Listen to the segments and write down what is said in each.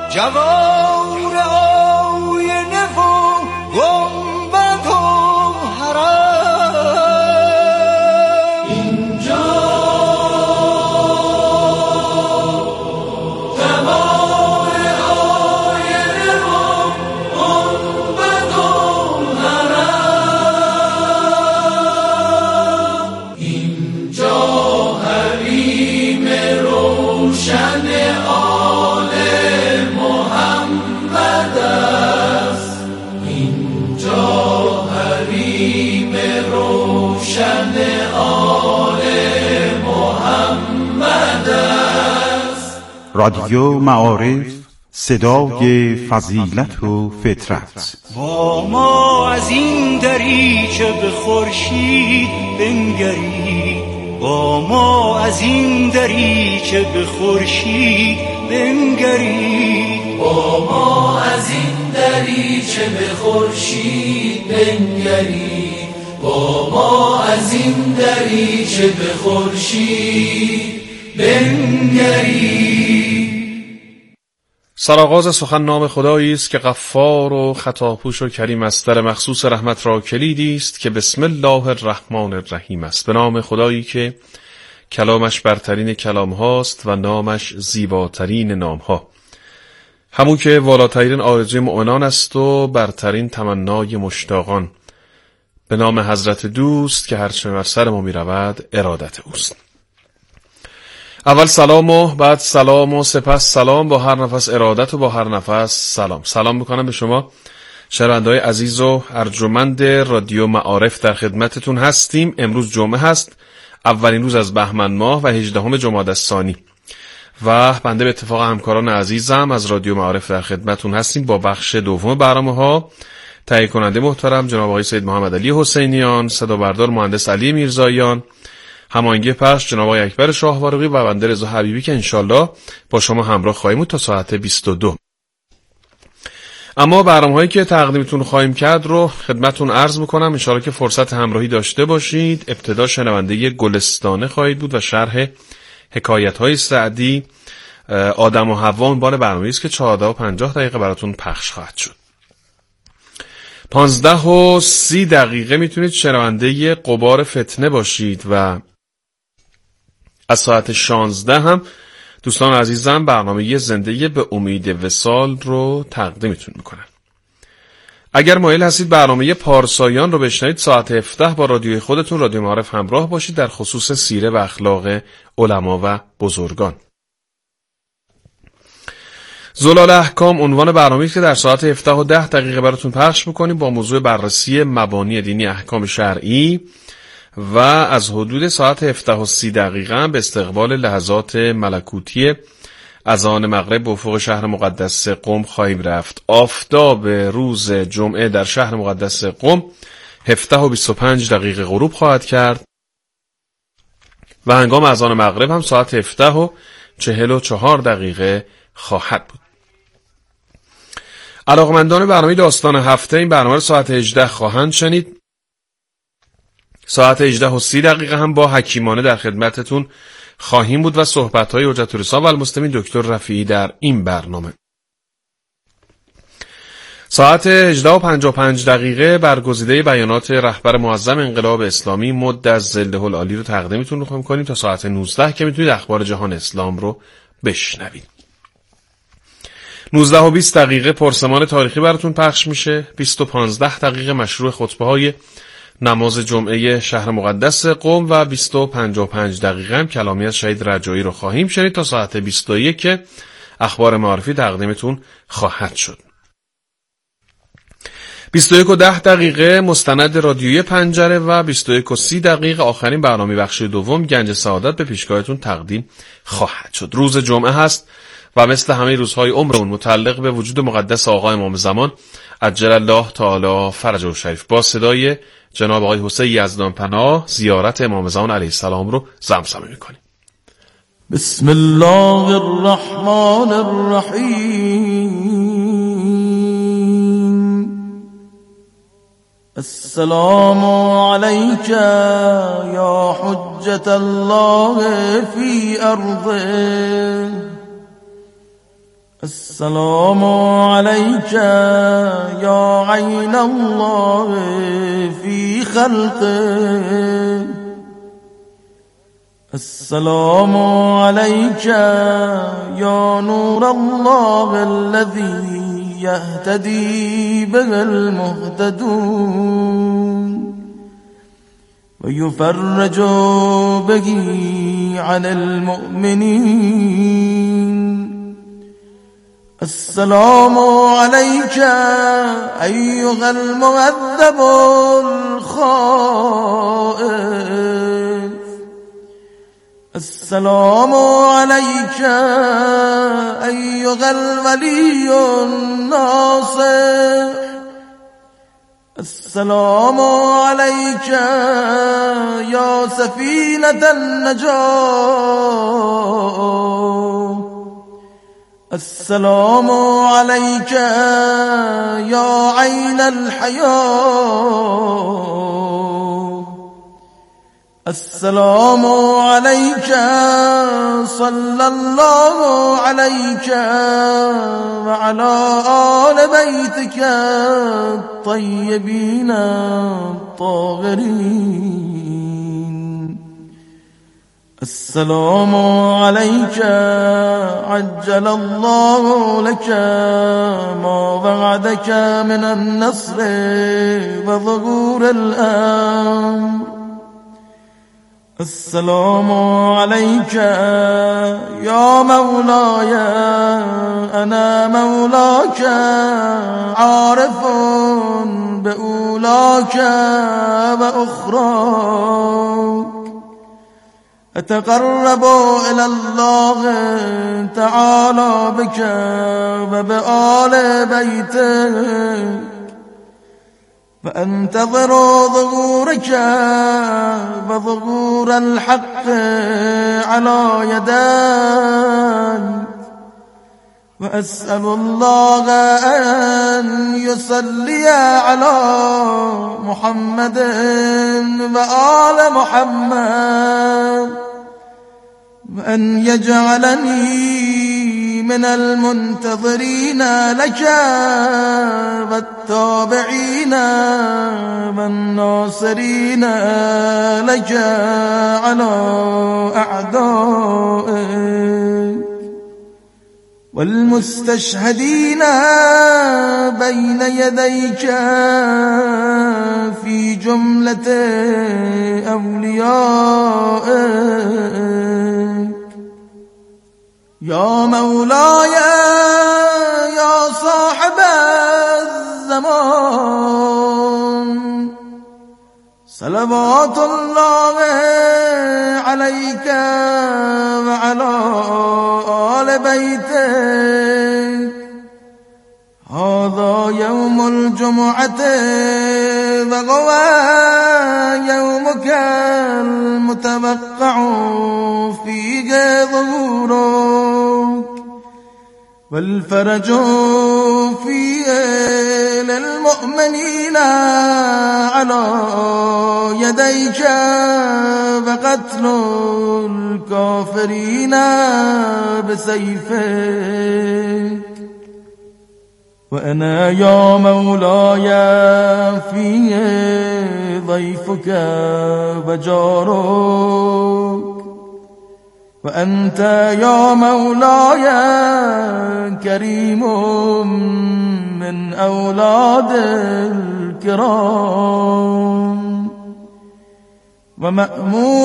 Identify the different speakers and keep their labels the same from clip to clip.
Speaker 1: جوار آینه و گنبد و حرم اینجا جوار آینه و گنبد و حرم اینجا حریم روشن آل محمد است اینجا حریم روشن آل محمد است.
Speaker 2: رادیو معارف، صدای فضیلت و فطرت.
Speaker 1: با ما از این دریچه به خورشید بنگرید، با ما از این دریچه به خورشید بنگرید،
Speaker 3: با ما از این دریچه به خورشید بنگرید، با ما از این دریچه به خورشید بنگرید.
Speaker 4: سرآغاز سخن نام خدایی است که غفار و خطاپوش و کریم است. در مخصوص رحمت را کلیدی است که بسم الله الرحمن الرحیم است. به نام خدایی که کلامش برترین کلام هاست و نامش زیباترین نام ها، همون که والاترین آرزوی مؤمنان است و برترین تمنای مشتاقان. به نام حضرت دوست که هرچه بر سر ما می رود ارادت اوست. اول سلام و بعد سلام و سپس سلام، با هر نفس ارادت و با هر نفس سلام. سلام میکنم به شما شنونده‌های عزیز و ارجمند رادیو معارف. در خدمتتون هستیم. امروز جمعه هست، اولین روز از بهمن ماه و 18 جمادی الثانی و بنده به اتفاق همکاران عزیزم از رادیو معارف در خدمتتون هستیم با بخش دوم برنامه‌ها. تهیه کننده محترم جناب آقای سید محمد علی حسینیان، صدا بردار مهندس علی میرزاییان، هماهنگی پخش جناب آقای اکبر شاهوارقی و بنده رضا حبیبی که انشالله با شما همراه خواهیم بود تا ساعت 22. اما برنامه‌هایی که تقدیمتون خواهیم کرد رو خدمتتون عرض میکنم، انشالله که فرصت همراهی داشته باشید. ابتدا شنونده گلستانه خواهید بود و شرح حکایت‌های سعدی آدم و حوا عنوان برنامه‌ای است که 14:50 براتون پخش خواهد شد. 15:30 میتونید شنونده غبار فتنه باشید و از ساعت 16 هم دوستان عزیزم برنامه زنده به امید وصال رو تقدیمتون میکنن. اگر مایل هستید برنامه پارسایان رو بشنوید، ساعت 17 با رادیوی خودتون رادیو معارف همراه باشید در خصوص سیره و اخلاق علما و بزرگان. زلال احکام عنوان برنامه‌ای که در ساعت 17:10 براتون پخش می‌کنیم با موضوع بررسی مبانی دینی احکام شرعی و از حدود ساعت 17:30 به استقبال لحظات ملکوتی اذان مغرب به افق شهر مقدس قم خواهیم رفت. آفتاب روز جمعه در شهر مقدس قم 17:25 غروب خواهد کرد و هنگام اذان مغرب هم ساعت 17:44 خواهد بود. علاقمندان برنامه داستان هفته این برنامه رو ساعت 18 خواهند شنید. ساعت 18:30 هم با حکیمانه در خدمتتون خواهیم بود و صحبت‌های حجت الرسال و المسلمین دکتر رفیعی در این برنامه. ساعت 18:55 برگزیده بیانات رهبر معظم انقلاب اسلامی مد از ظله العالی رو تقدیمتون رو کنیم تا ساعت 19 که میتونید اخبار جهان اسلام رو بشنوید. 19:20 پرسمان تاریخی براتون پخش میشه. 20:15 مشروع خطبه‌های نماز جمعه شهر مقدس قم و 20:55 هم کلامی از شهید رجایی رو خواهیم شنید تا ساعت 22 که اخبار معارفی تقدیمتون خواهد شد. 21:10 مستند رادیویی پنجره و 21:30 آخرین برنامه بخش دوم گنج سعادت به پیشگاهتون تقدیم خواهد شد. روز جمعه هست و مثل همه روزهای عمرمون متعلق به وجود مقدس آقا امام زمان عجل الله تعالی فرجه الشریف با صدای جناب آقای حسین یزدان پناه زیارت امام زمان علیه السلام رو زمزمه میکنیم.
Speaker 5: بسم الله الرحمن الرحیم. السلام علیک یا حجت الله فی ارضه السلام عليك يا عين الله في خلقه السلام عليك يا نور الله الذي يهتدي به المهتدون ويفرج به عن المؤمنين السلام عليك أيها المؤدب الخائف السلام عليك أيها الولي الناصح السلام عليك يا سفينة النجاة السلام عليك يا عين الحياة السلام عليك صلى الله عليك وعلى آل بيتك الطيبين الطاهرين السلام عليك عجل الله لك ما وعدك من النصر وظهور الأمر السلام عليك يا مولاي أنا مولاك عارف بأولاك وأخراك أتقرب إلى الله تعالى بك وبآل بيتك فأنتظر ظهورك وظهور الحق على يديك وأسأل الله أن يصلي على محمد وآل محمد وأن يجعلني من المنتظرين لك والتابعين والناصرين لك على أعدائك والمستشهدين بين يديك في جملة أوليائك يا مولاي يا صاحب الزمان صلوات الله عليك وعلى آل بيتك هذا يوم الجمعة وهو يومك المتوقع فيه ظهورك والفرج فيه للمؤمنين على يديك وقتل الكافرين بسيفك وأنا يا مولاي فيه ضيفك وجارك وأنت يا مولاي كريم من أولاد الكرام ومأمور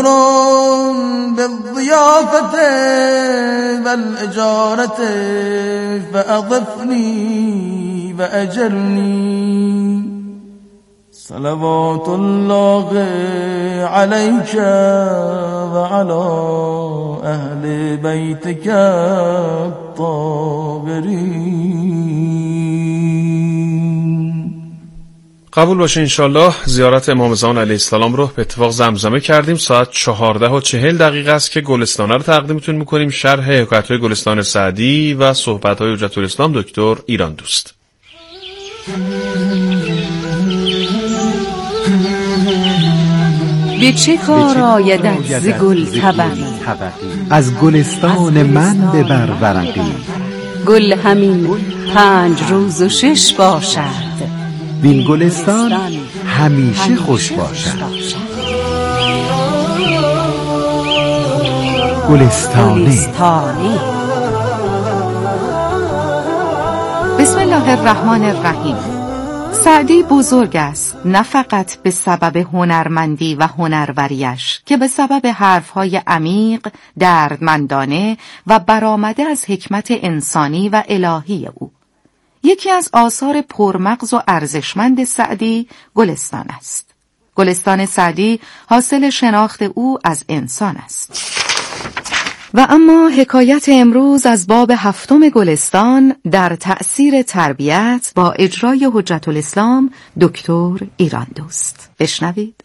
Speaker 5: بالضيافة والإجارة فأضفني وأجرني صلوات الله عليك وعلى أهل بيتك الطاهرين.
Speaker 4: قبول باشه انشالله زیارت امام زمان علیه السلام رو به اتفاق زمزمه کردیم. ساعت 14:40 است که گلستانه رو تقدیمتون میکنیم، شرح حکایت‌های گلستان سعدی و صحبت‌های حجت الاسلام دکتر ایران دوست.
Speaker 6: به چه کار آیدت ز گل طبقی،
Speaker 7: از گلستان من ببر ورقی.
Speaker 6: گل همین 5 روز و 6 باشد،
Speaker 7: وین گلستان همیشه خوش باشد. گلستانی.
Speaker 8: بسم الله الرحمن الرحیم. سعدی بزرگ است، نه فقط به سبب هنرمندی و هنروریش، که به سبب حرفهای عمیق، دردمندانه و برآمده از حکمت انسانی و الهی او. یکی از آثار پرمغز و ارزشمند سعدی گلستان است. گلستان سعدی حاصل شناخت او از انسان است. و اما حکایت امروز از باب 7 گلستان در تأثیر تربیت با اجرای حجت الاسلام دکتر ایراندوست. بشنوید.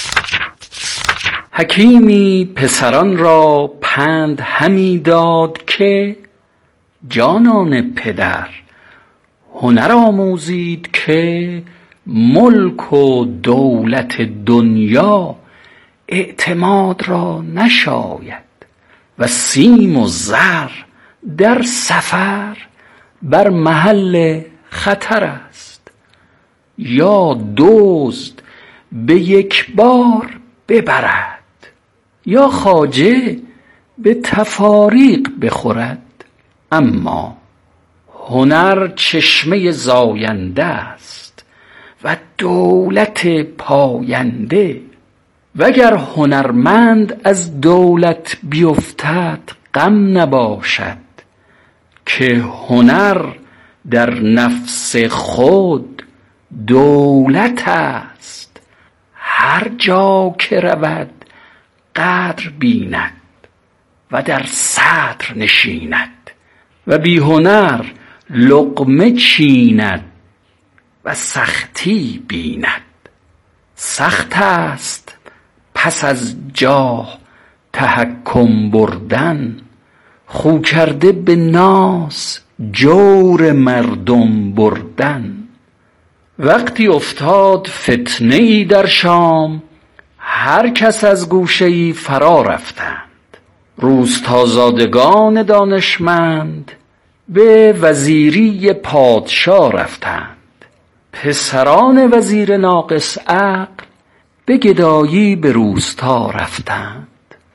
Speaker 9: حکیمی پسران را پند همی داد که جانان پدر هنر آموزید که ملک و دولت دنیا اعتماد را نشاید و سیم و زر در سفر بر محل خطر است. یا دزد به یک بار ببرد، یا خواجه به تفاریق بخورد. اما هنر چشمه زاینده است و دولت پاینده. وگر هنرمند از دولت بیفتد غم نباشد، که هنر در نفس خود دولت است. هر جا که رود قدر بیند و در صدر نشیند، و بی هنر لقمه چیند و سختی بیند. سخت است پس از جاه تحکم بردن، خو کرده به ناز جور مردم بردن. وقتی افتاد فتنه ای در شام، هر کس از گوشه ای فرا رفتند. روستازادگان دانشمند به وزیری پادشاه رفتند. پسران وزیر ناقص عقل به گدایی به روستا رفتند.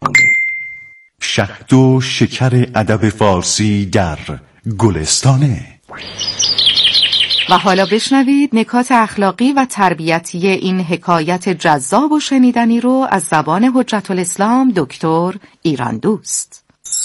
Speaker 2: شهد و شکر ادب فارسی در گلستانه.
Speaker 8: و حالا بشنوید نکات اخلاقی و تربیتی این حکایت جذاب و شنیدنی رو از زبان حجت الاسلام دکتر ایراندوست.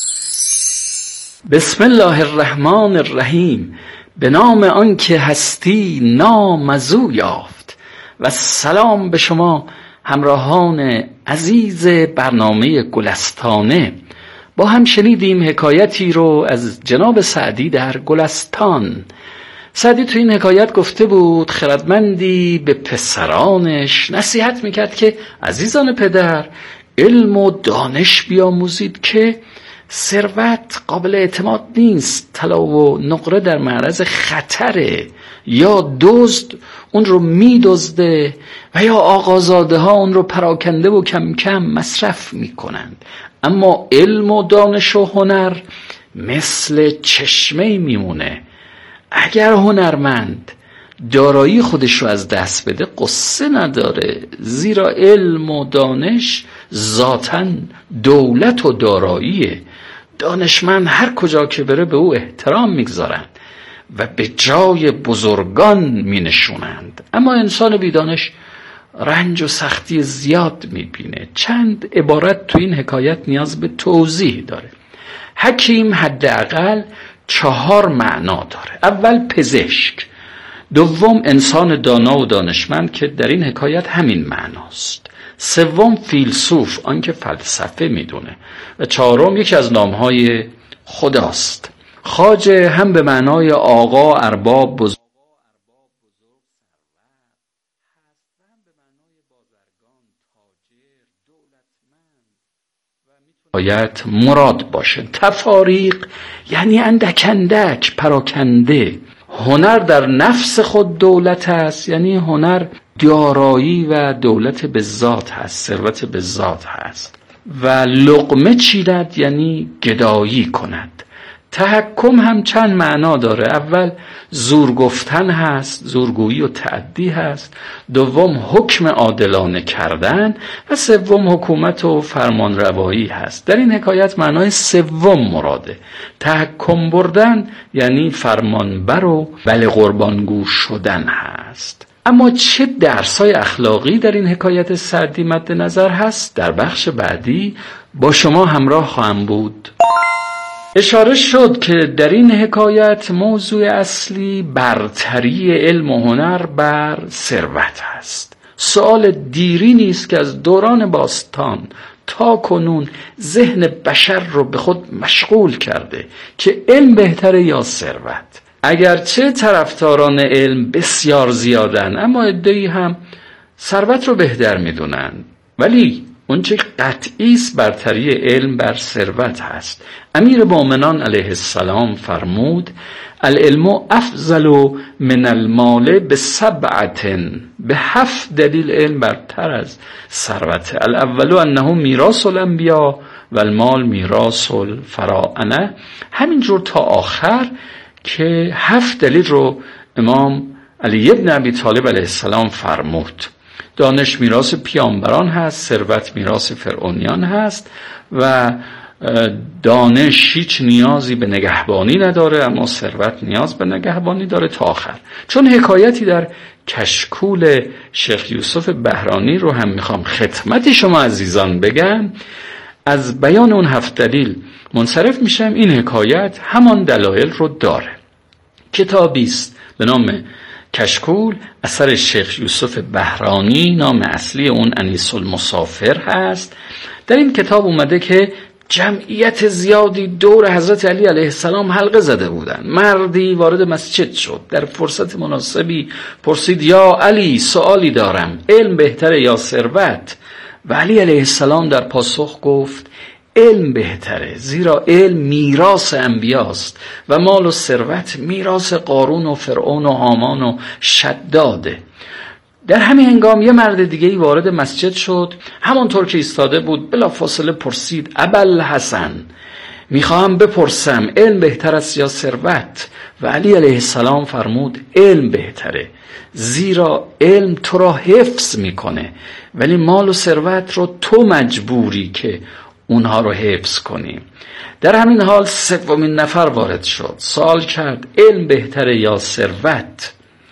Speaker 9: بسم الله الرحمن الرحیم. به نام آن که هستی نام از او یافت. و سلام به شما همراهان عزیز برنامه گلستانه. با هم شنیدیم حکایتی رو از جناب سعدی در گلستان. سعدی تو این حکایت گفته بود خردمندی به پسرانش نصیحت میکرد که عزیزان پدر، علم و دانش بیاموزید که ثروت قابل اعتماد نیست. طلا و نقره در معرض خطره. یا دزد اون رو میدزده و یا آقازاده ها اون رو پراکنده و کم کم مصرف میکنند. اما علم و دانش و هنر مثل چشمه میمونه. اگر هنرمند دارایی خودش رو از دست بده قصه نداره، زیرا علم و دانش ذاتاً دولت و داراییه. دانشمند هر کجا که بره به او احترام میگذارند و به جای بزرگان مینشونند. اما انسان بیدانش رنج و سختی زیاد میبینه. چند عبارت تو این حکایت نیاز به توضیح داره. حکیم حداقل 4 معنا داره. اول پزشک، دوم انسان دانا و دانشمند که در این حکایت همین معناست، سوم فیلسوف آن که فلسفه میدونه، و چهارم یکی از نامهای خداست. خواجه هم به معنای آقا، ارباب، بزرگ باید مراد باشه. تفاریق یعنی اندک اندک، پراکنده. هنر در نفس خود دولت است، یعنی هنر دارایی و دولت به ذات هست، ثروت به ذات هست. و لقمه چیدد یعنی گدایی کند. تحکم هم چند معنا داره. اول زور گفتن هست، زورگویی و تعدی هست. دوم حکم عادلانه کردن و سوم حکومت و فرمانروایی هست. در این حکایت معنای سوم مراده. تحکم بردن یعنی فرمانبر و بله قربانگو شدن هست. اما چه درسای اخلاقی در این حکایت سعدی مد نظر هست؟ در بخش بعدی با شما همراه خواهم بود. اشاره شد که در این حکایت موضوع اصلی برتری علم و هنر بر ثروت است. سوال دیری نیست که از دوران باستان تا کنون ذهن بشر رو به خود مشغول کرده که علم بهتره یا ثروت. اگرچه طرفداران علم بسیار زیادن، اما عده‌ای هم ثروت رو بهتر میدونن. ولی اونچه قطعی است برتری علم بر ثروت هست. امیر مومنان علیه السلام فرمود: العلم افضل من المال ب7، به 7 دلیل علم برتر از ثروت. الاول انه میراث الانبیاء و المال میراث الفراعنه. همینجور تا آخر که 7 دلیل رو امام علی ابن ابی طالب علیه السلام فرمود. دانش میراث پیامبران هست، ثروت میراث فرعونیان هست و دانش هیچ نیازی به نگهبانی نداره، اما ثروت نیاز به نگهبانی داره تا آخر. چون حکایتی در کشکول شیخ یوسف بهرانی رو هم میخوام خدمت شما عزیزان بگم، از بیان اون 7 دلیل منصرف میشم. این حکایت همان دلایل رو داره. کتابی است به نام کشکول، اثر شیخ یوسف بهرانی، نام اصلی اون انیس المسافر هست. در این کتاب اومده که جمعیت زیادی دور حضرت علی علیه السلام حلقه زده بودن. مردی وارد مسجد شد، در فرصت مناسبی پرسید: یا علی، سوالی دارم، علم بهتره یا ثروت؟ و علی علیه السلام در پاسخ گفت: علم بهتره، زیرا علم میراث انبیاست و مال و ثروت میراث قارون و فرعون و هامان و شداده. در همین هنگام یه مرد دیگه‌ای وارد مسجد شد. همانطور که ایستاده بود بلافاصله پرسید: ابوالحسن، میخواهم بپرسم علم بهتر است یا ثروت؟ و علی علیه السلام فرمود: علم بهتره، زیرا علم تو را حفظ میکنه، ولی مال و ثروت رو تو مجبوری که اونها رو حفظ کنی. در همین حال 3مین نفر وارد شد، سوال کرد: علم بهتره یا ثروت؟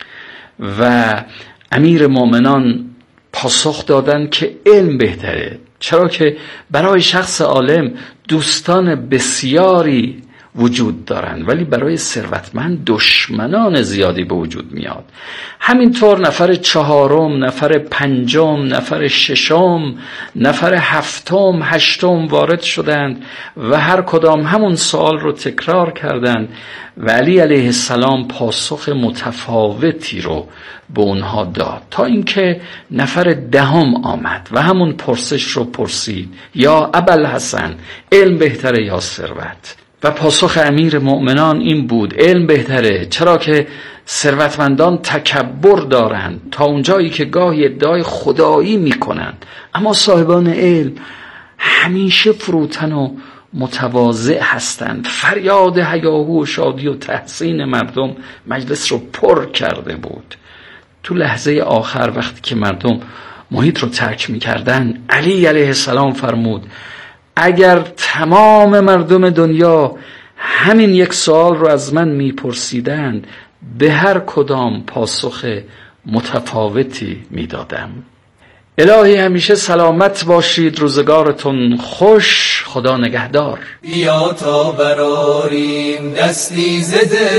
Speaker 9: و امیر مومنان پاسخ دادن که علم بهتره، چرا که برای شخص عالم دوستان بسیاری وجود دارن، ولی برای ثروتمند دشمنان زیادی به وجود میاد. همینطور نفر 4م، نفر 5م، نفر 6م، نفر 7م، 8م وارد شدند و هر کدام همون سوال رو تکرار کردند و علی علیه السلام پاسخ متفاوتی رو به اونها داد، تا اینکه نفر 10م آمد و همون پرسش رو پرسید: یا ابوالحسن، علم بهتره یا ثروت؟ و پاسخ امیر مؤمنان این بود: علم بهتره، چرا که ثروتمندان تکبر دارند تا اونجایی که گاهی ادعای خدایی میکنند، اما صاحبان علم همیشه فروتن و متواضع هستند. فریاد هیاهو و شادی و تحسین مردم مجلس رو پر کرده بود. تو لحظه آخر وقتی که مردم محیط رو ترک میکردن، علی علیه السلام فرمود: اگر تمام مردم دنیا همین یک سوال رو از من میپرسیدند، به هر کدام پاسخ متفاوتی میدادم. الهی همیشه سلامت باشید، روزگارتون خوش، خدا نگهدار.
Speaker 3: بیا تا براریم دستی ز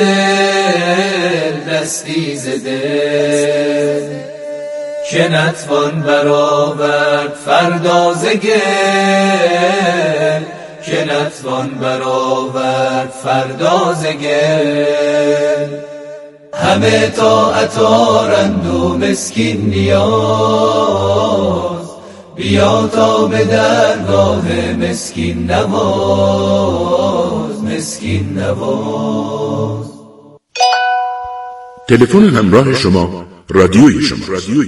Speaker 3: دل، دستی ز دل، که نتوان برآورد فردا ز گل، که نتوان برآورد فردا ز گل. همه طاعت آرند و مسکین نیاز، بیا تا به درگاه مسکین نواز، مسکین نواز.
Speaker 10: تلفن همراه شما رادیوی شما.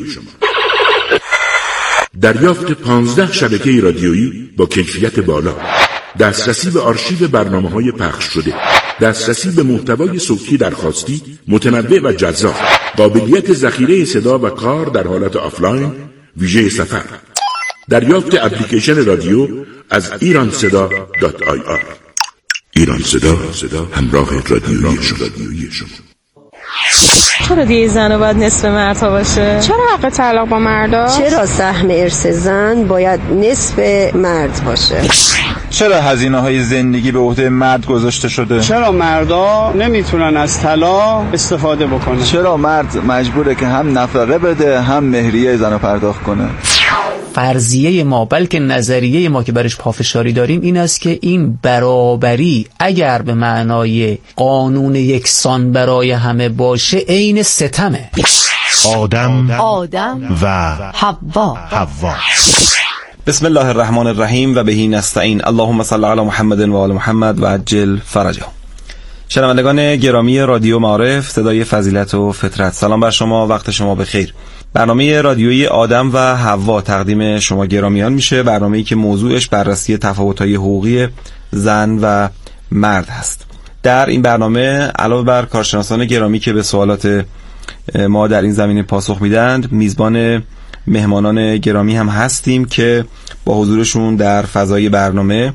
Speaker 10: دریافت 15 شبکه رادیویی با کیفیت بالا، دسترسی به آرشیو برنامه‌های پخش شده، دسترسی به محتوای صوتی درخواستی متنوع و جذاب، قابلیت ذخیره صدا و کار در حالت آفلاین ویژه سفر، دریافت اپلیکیشن رادیو از ایرانصدا.ir. ایران صدا، همراه رادیویی شما.
Speaker 11: چرا دیگه زن باید نصف مردها باشه؟
Speaker 12: چرا حق طلاق با مردا؟
Speaker 13: چرا سهم ارث زن باید نصف مرد باشه؟
Speaker 14: چرا هزینه‌های زندگی به عهده مرد گذاشته شده؟
Speaker 15: چرا مردا نمیتونن از طلاق استفاده بکنن؟
Speaker 14: چرا مرد مجبوره که هم نفقه بده هم مهریه زنو پرداخت کنه؟
Speaker 16: فرضیه ما، بلکه نظریه ما که برش پافشاری داریم این است که این برابری اگر به معنای قانون یکسان برای همه باشه عین ستمه.
Speaker 2: آدم و
Speaker 8: حوا.
Speaker 17: بسم الله الرحمن الرحیم و بهی نستعین. اللهم صل علی محمد و آل محمد و عجل فرجه. شنوندگان گرامی رادیو معارف، صدای فضیلت و فطرت، سلام بر شما، وقت شما بخیر. برنامه رادیویی آدم و حوا تقدیم شما گرامیان میشه، برنامه‌ای که موضوعش بررسی تفاوت‌های حقوقی زن و مرد هست. در این برنامه علاوه بر کارشناسان گرامی که به سوالات ما در این زمینه پاسخ میدند، میزبان مهمانان گرامی هم هستیم که با حضورشون در فضای برنامه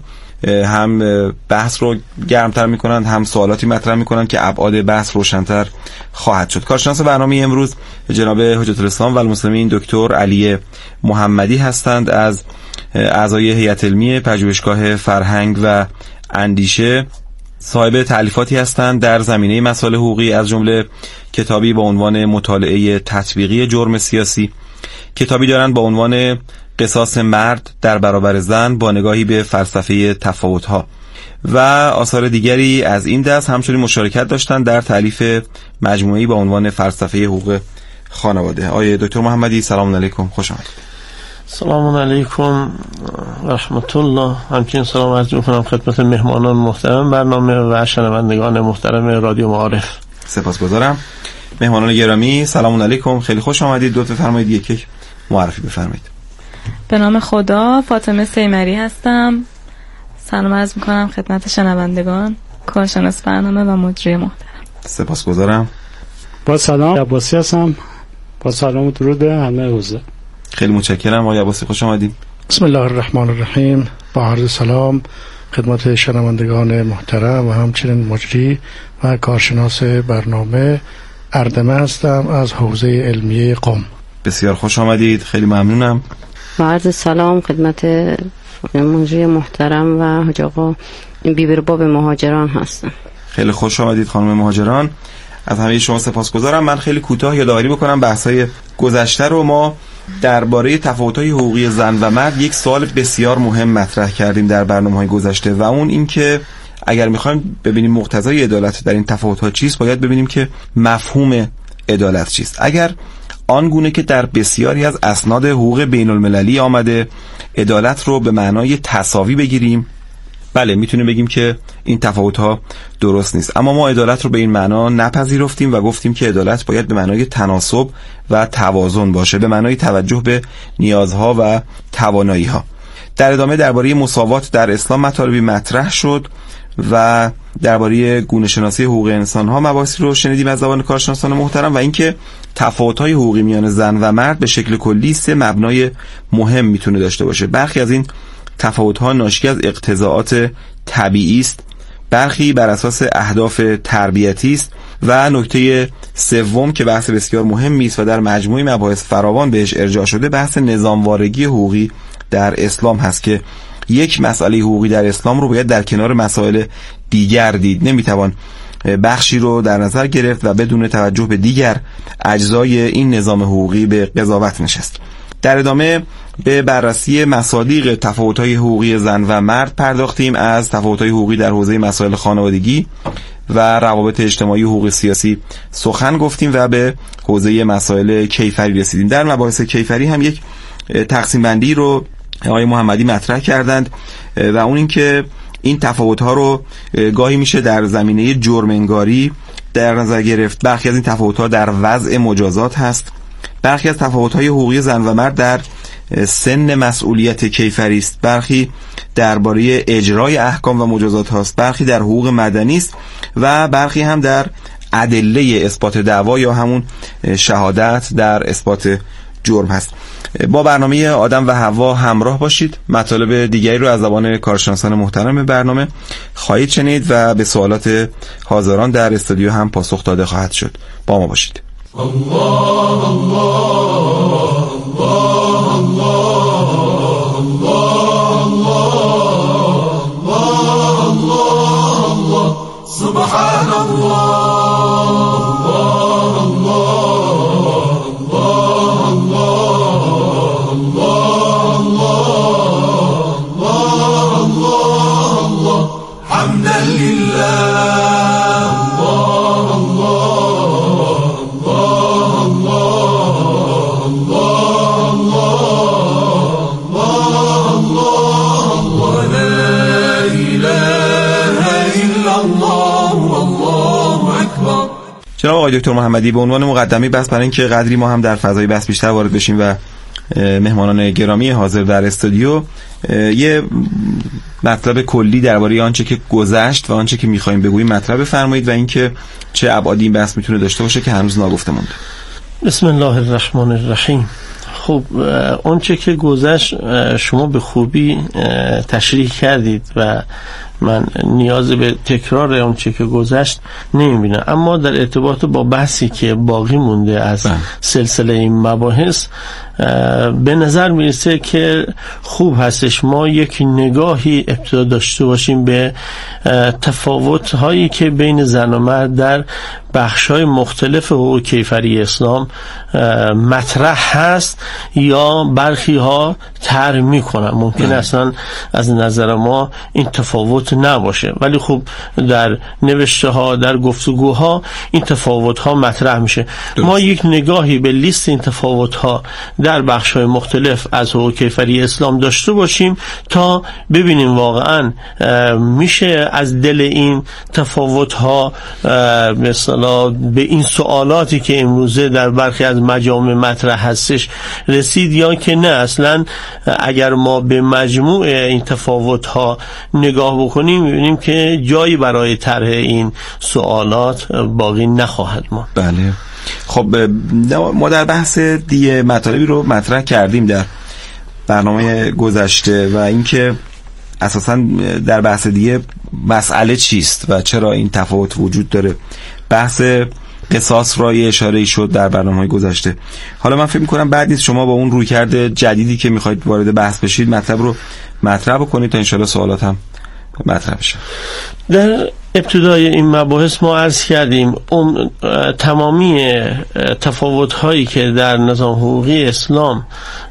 Speaker 17: هم بحث رو گرمتر میکنند، هم سوالاتی مطرح میکنند که ابعاد بحث روشن‌تر خواهد شد. کارشناس برنامه امروز جناب حجت الاسلام و المسلمین دکتر علی محمدی هستند، از اعضای هیئت علمی پژوهشگاه فرهنگ و اندیشه. صاحب تألیفاتی هستند در زمینه مسائل حقوقی، از جمله کتابی با عنوان مطالعه تطبیقی جرم سیاسی، کتابی دارند با عنوان قصاص مرد در برابر زن با نگاهی به فلسفه تفاوت‌ها و آثار دیگری از این دست. همچنین مشارکت داشتند در تألیف مجموعه‌ای با عنوان فلسفه حقوق خانواده. آقای دکتر محمدی سلام علیکم، خوش آمدید.
Speaker 18: سلام علیکم و رحمت الله. همچنین سلام عرض می‌کنم خدمت مهمانان محترم برنامه و شنوندگان محترم رادیو معارف.
Speaker 17: سپاسگزارم. مهمانان گرامی سلام علیکم، خیلی خوش آمدید. لطف فرمایید یک معرفی بفرمایید.
Speaker 11: به نام خدا، فاطمه سیمری هستم. سلام عرض میکنم خدمت شنوندگان، کارشناس برنامه و مجری محترم.
Speaker 17: سپاسگزارم.
Speaker 19: با سلام، عباسی هستم. با سلام و درود همه حضور.
Speaker 17: خیلی متشکرم آقای عباسی، خوش آمدید.
Speaker 19: بسم الله الرحمن الرحیم. با عرض سلام خدمت شنوندگان محترم و همچنین مجری و کارشناس برنامه اردمه هستم از حوزه علمیه قم.
Speaker 17: بسیار خوش آمدید، خیلی ممنونم.
Speaker 13: با عرض سلام خدمت مجری محترم و حاج آقا بیبرباب مهاجران هستم.
Speaker 17: خیلی خوش آمدید خانم مهاجران. از همه شما سپاسگزارم. من خیلی کوتاه یادآوری بکنم بحث‌های گذشته رو. ما درباره تفاوت‌های حقوقی زن و مرد یک سوال بسیار مهم مطرح کردیم در برنامه‌های گذشته و اون این که اگر می‌خوایم ببینیم مقتضای عدالت در این تفاوت‌ها چیست، باید ببینیم که مفهوم عدالت چیست. اگر آنگونه که در بسیاری از اسناد حقوق بین المللی آمده عدالت رو به معنای تساوی بگیریم، بله میتونیم بگیم که این تفاوت‌ها درست نیست، اما ما عدالت رو به این معنا نپذیرفتیم و گفتیم که عدالت باید به معنای تناسب و توازن باشه، به معنای توجه به نیازها و توانایی‌ها. در ادامه درباره مساوات در اسلام مطالبی مطرح شد و درباره گونه‌شناسی حقوق انسان‌ها مباحثی رو شنیدیم از زبان کارشناسان محترم و اینکه تفاوت‌های حقوقی میان زن و مرد به شکل کلی سه مبنای مهم میتونه داشته باشه. برخی از این تفاوت‌ها ناشی از اقتضاعات طبیعی است، برخی بر اساس اهداف تربیتی است و نکته سوم که بحث بسیار مهمی است و در مجموعه مباحث فراوان بهش ارجاع شده، بحث نظاموارگی حقوقی در اسلام هست که یک مسئله حقوقی در اسلام رو باید در کنار مسائل دیگر دید. نمیتوان بخشی رو در نظر گرفت و بدون توجه به دیگر اجزای این نظام حقوقی به قضاوت نشست. در ادامه به بررسی مصادیق تفاوت‌های حقوقی زن و مرد پرداختیم، از تفاوت‌های حقوقی در حوزه مسائل خانوادگی و روابط اجتماعی و حقوق سیاسی سخن گفتیم و به حوزه مسائل کیفری رسیدیم. در مباحث کیفری هم یک تقسیم بندی رو آقای محمدی مطرح کردند و اون این که این تفاوت‌ها رو گاهی میشه در زمینه جرم انگاری در نظر گرفت. برخی از این تفاوت‌ها در وضع مجازات هست، برخی از تفاوت‌های حقوقی زن و مرد در سن مسئولیت کیفری است، برخی درباره اجرای احکام و مجازات هاست، برخی در حقوق مدنی است و برخی هم در ادله اثبات دعوا یا همون شهادت در اثبات جرم هست. با برنامه آدم و حوا همراه باشید. مطالب دیگری رو از زبان کارشناسان محترم برنامه خواهید شنید و به سوالات حاضران در استودیو هم پاسخ داده خواهد شد. با ما باشید.
Speaker 3: الله الله الله الله الله الله الله سبحان الله
Speaker 17: جناب آقای دکتر محمدی، به عنوان مقدمه بحث برای اینکه قدری ما هم در فضای بحث بیشتر وارد بشیم و مهمانان گرامی حاضر در استودیو یه مطلب کلی درباره آنچه که گذشت و آنچه که می‌خوایم بگوییم مطرح بفرمایید و اینکه چه ابعادی این بحث میتونه داشته باشه که هنوز ناگفته مونده.
Speaker 18: بسم الله الرحمن الرحیم. خب آنچه که گذشت شما به خوبی تشریح کردید و من نیاز به تکرار آنچه که گذشت نمیبینم، اما در ارتباط با بحثی که باقی مونده از سلسله این مباحث به نظر میرسه که خوب هستش ما یک نگاهی ابتدا داشته باشیم به تفاوت هایی که بین زن و مرد در بخش های مختلف حقوق کیفری اسلام مطرح هست یا برخی ها طرح میکنن. ممکن اصلا از نظر ما این تفاوت نباشه، ولی خب در نوشته ها، در گفتگوها این تفاوت ها مطرح میشه. ما یک نگاهی به لیست این تفاوت ها در بخش های مختلف از حقوق کیفری اسلام داشته باشیم تا ببینیم واقعا میشه از دل این تفاوت ها مثلا به این سوالاتی که امروزه در برخی از مجامع مطرح هستش رسید یا که نه. اصلا اگر ما به مجموع این تفاوت ها نگاه بکنیم میبینیم که جایی برای طرح این سوالات باقی نخواهد ماند.
Speaker 17: بله. خب ما در بحث دیگه مطالبی رو مطرح کردیم در برنامه گذشته و اینکه اساساً در بحث دیگه مسئله چیست و چرا این تفاوت وجود داره. بحث قصاص را یه اشاره‌ای شد در برنامه‌های گذشته. حالا من فکر می‌کنم بعد نیست شما با اون رویکرد جدیدی که می‌خواید وارد بحث بشید مطلب رو مطرح بکنید تا انشالله سوالات هم مطرح بشه.
Speaker 18: در ابتدای این مباحث ما عرض کردیم تمامی تفاوت‌هایی که در نظام حقوقی اسلام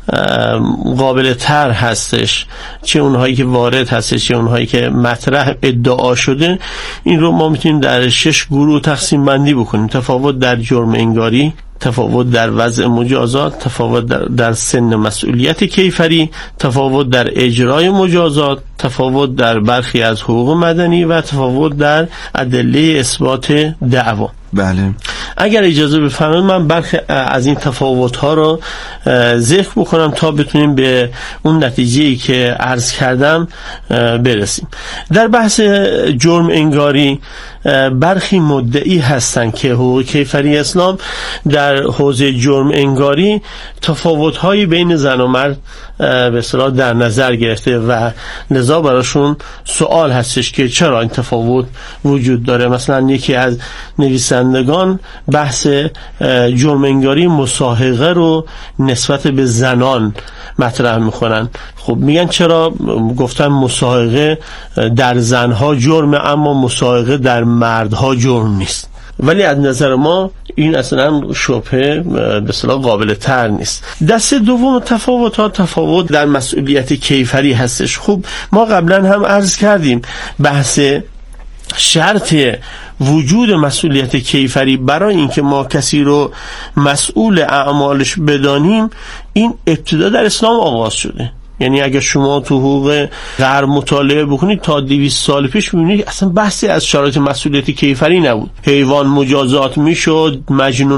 Speaker 18: قابل طرح هستش، چه اونهایی که وارد هستش چه اونهایی که مطرح ادعا شده، این رو ما میتونیم در 6 گروه تقسیم بندی بکنیم. تفاوت در جرم انگاری، تفاوت در وضع مجازات، تفاوت در سن مسئولیت کیفری، تفاوت در اجرای مجازات، تفاوت در برخی از حقوق مدنی و تفاوت در ادله اثبات دعوا.
Speaker 17: بله.
Speaker 18: اگر اجازه بفرمایید من برخی از این تفاوت‌ها رو ذکر بکنم تا بتونیم به اون نتیجه‌ای که عرض کردم برسیم. در بحث جرم انگاری برخی مدعی هستند که حقوق کیفری اسلام در حوزه جرم انگاری تفاوت‌های بین زن و مرد به اصطلاح در نظر گرفته و لذا براشون سوال هستش که چرا این تفاوت وجود داره. مثلا یکی از نویسندگان بحث جرم انگاری مصاحقه رو نسبت به زنان مطرح میکنن. خب میگن چرا؟ گفتن مصاحقه در زنها جرمه اما مصاحقه در مردها جرم نیست. ولی از نظر ما این اصلا شبهه به اصطلاح قابل تر نیست. دسته دوم تفاوت در مسئولیت کیفری هستش. خب ما قبلا هم عرض کردیم بحث شرط وجود مسئولیت کیفری برای اینکه ما کسی رو مسئول اعمالش بدانیم این ابتدا در اسلام آغاز شده. یعنی اگر شما تو حقوق غرب مطالعه بکنید تا 200 سال پیش می‌بینید اصلا بحثی از شرایط مسئولیت کیفری نبود. حیوان مجازات میشد، مجنون